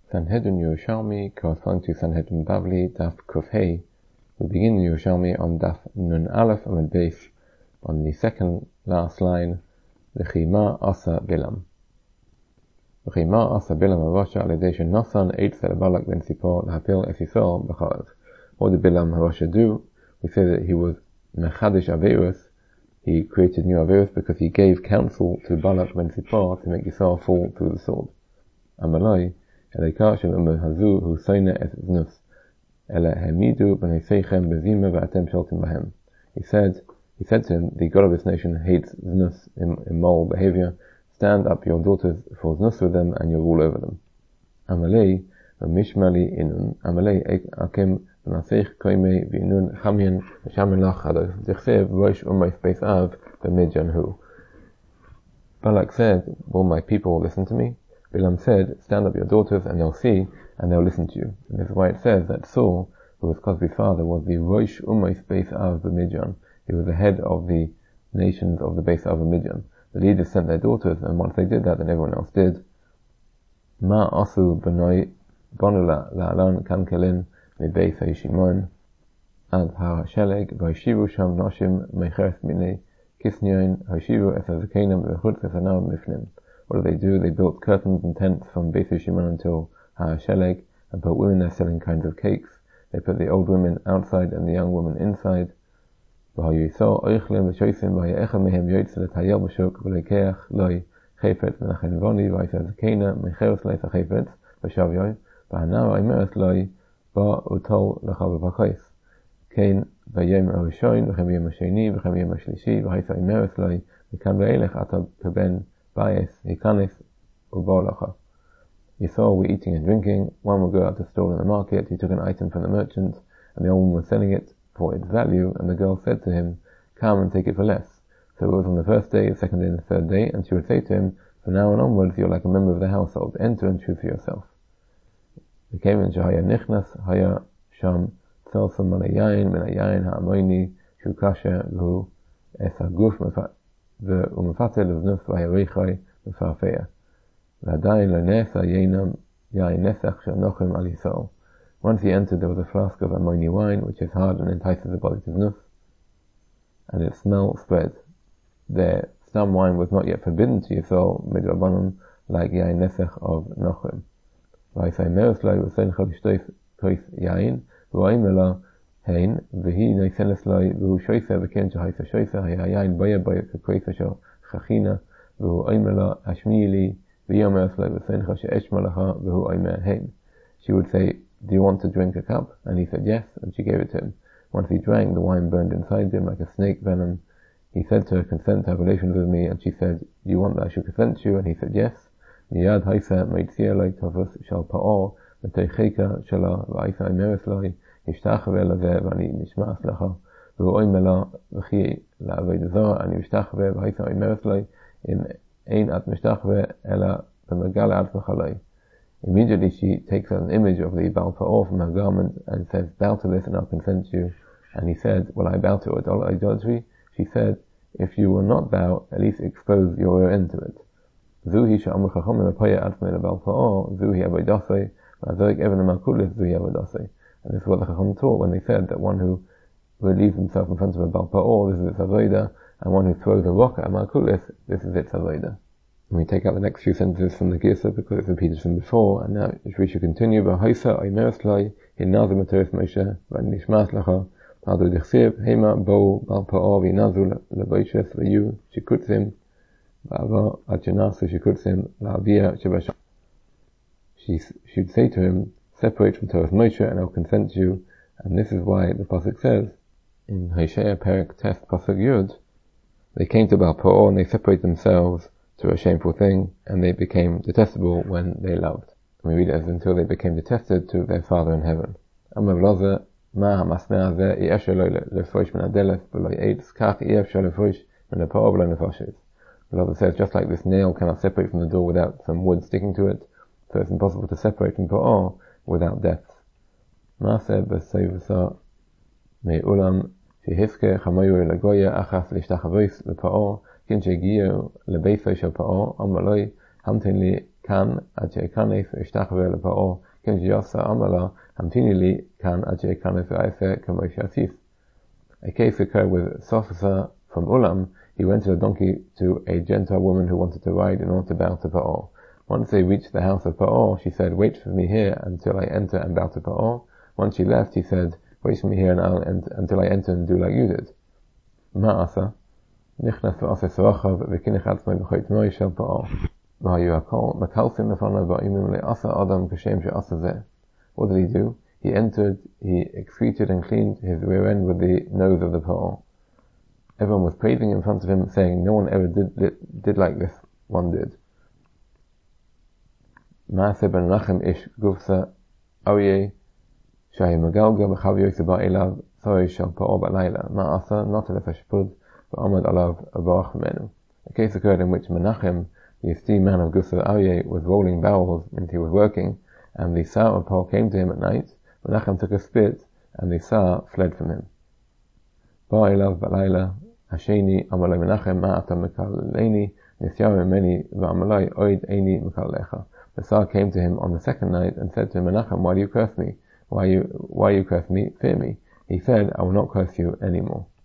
Sanhedrin Yerushalmi, corresponding to Sanhedrin Bavli, Daf Kuf Hey. We begin Yerushalmi on Daf Nun Aleph Amud Beis, on the second last line, V'chi ma asa Bilam. V'chi ma asa Bilam Havasha al-Yedei she'nosan eitz el-Balak ben Sipor l'hapil es Yisrael b'cha'av. What did Bilam Havasha do? We say that he was Mechadish Averus. He created new Averus because he gave counsel to Balak ben Sipor to make Yisrael fall through the sword. Amalai, Eleka shel hazu hu soine es znus. Ele hemidu b'nei seichem bezima v'atem sholtim bahem. He said to him, the God of this nation hates znus, immoral behavior. Stand up your daughters for znus with them, and you'll rule over them. Amalei, v'mishmali inun, Amalei akim v'naseich koimei v'inun chamien v'shamelach hados. Dichsev rosh umay space av v'midjan hu. Balak said, will my people listen to me? Bilam said, stand up your daughters and they'll see and they'll listen to you. And this is why it says that Saul, who was Cosby's father, was the Rosh Umay Beis Av B'Midjan. He was the head of the nations of the Beis Av B'Midjan. The leaders sent their daughters, and once they did that, then everyone else did. Ma asu b'noi bonula la'alan kankelin mi'beis ha'yishimon ad ha'sheleg v'yishivu sham noshim mecheres minei kisnyoin ha'yishivu es hazakenam v'chutz es hanam mifnim. What do? They built curtains and tents from Beis Yishimon until Sheleg, and put women there selling kinds of cakes. They put the old women outside and the young women inside. Yisrael were eating and drinking. One would go out to stall in the market. He took an item from the merchant, and the old woman was selling it for its value, and the girl said to him, come and take it for less. So it was on the first day, the second day, and the third day, and she would say to him, from now on onwards you're like a member of the household. Enter and choose for yourself. They came in Shahaya Nichnas, Haya Sham, Tzelsa Malayayin, Minayayin Ha'amoini, Shukasha, Gu, Esaguf, Umafatel, Vnus, Vayarichai, Mufafeya. V'adayin lo nesa yenam yayin nesach she'nochem al Yisrael. Once he entered, there was a flask of Ammoni wine, which is hard and entices the body to znus, and its smell spread. There, some wine was not yet forbidden to Yisrael, midrabanan, like yayin nesach of Nochem. V'aisai meres lo v'sein chol shtois tois yayin, v'oimela hein, v'hi noisenes lo v'hu shoyse v'ken shahaisa shoyse, hayayin boya boya k'kreisa shel chachina, v'hu oimela ashmiili, she would say, do you want to drink a cup? And he said yes, and she gave it to him. Once he drank, the wine burned inside him like a snake venom. He said to her, consent to have relations with me, and she said, do you want that I should consent to you? And he said yes. Miyad haisa meitzia loi tavus shal pa'or v'teicheka shala v'aisa imeres loi yishtachave lazeh v'ani nishmas lecha v'oim mela v'chi la'aved zor ani yishtachave v'aisa imeres loi in Immediately she takes an image of the Baal Pa'or from her garment and says, bow to this and I'll consent to you. And he said, will I bow to idolatry? She said, if you will not bow, at least expose your rear end to it. And this is what the Chacham taught when they said that one who relieves himself in front of a Baal Pa'or, this is its avodah, and one who throws a rock at a Malkulis, this is its avodah. And we take out the next few sentences from the Girsa because it's repeated from before, and now we should continue. V'haisa oimeres lai hinazu materis Moshe v'nishmas lecha hadu dichsiv hema bo bal pa'or v'inazu leboishes v'yu shikutzim v'ava adjenasu shikutzim la'aviyah shebasham. She should say to him, separate from Torah Moshe and I'll consent to you. And this is why the pasuk says in Hosea Perek Tes pasuk Yud, they came to Baal Pa'or and they separated themselves to a shameful thing, and they became detestable when they loved. And we read it as until they became detested to their Father in heaven. Beloved says, just like this nail cannot separate from the door without some wood sticking to it, so it's impossible to separate from Pa'or without death. Shihiske chamoyu lagoya achas lishtachavois lepa'or kin shegiyu lebeisay shel pa'or amaloi hamtin li כאן עד שאכנס ואשתחווה לפרעה, כן שיעשה אמר המתיני לי כאן עד שאכנס ואעשה כמו שעשית. A case occurred with Sophisa from Ulam. He rented a donkey to a Gentile woman who wanted to ride in order to bow to Pa'or. Once they reached the house of Pa'or, she said, "Wait for me here until I enter and bow to Pa'or." Once she left, he said, "Wait for me here until I enter and do like you did." Ma'asa, נכנס ועשה סרחיו וכינך עצמו בחותמו של פרעה. והיו הכל מקלסים לפניו ואומרים לעשה אדם כשם שעשה זה. What did he do? He entered, he excreted and cleaned his rear end with the nose of the Pa'or. Everyone was praising in front of him, saying, "No one ever did like this one did." Maaseh ben Menachem ish gufsa Aryeh shahi magalga b'chav yosef ba'elav sorry shal Pa'or ba'layla. Ma'asa not a shpud ba'amad alav avarach menu. A case occurred in which Menachem, the esteemed man of Gufsa Aryeh, was rolling barrels and he was working, and the Sar of Pa'or came to him at night. Menachem took a spit, and the Sar fled from him. Ba'elav ba'layla Hasheni amalai Menachem ma'ata mekaleni nisyam meni va'amalai oid eini mekalecha. The Sar came to him on the second night and said to him, "Menachem, why do you curse me? Why you curse me? Fear me." He said, "I will not curse you anymore."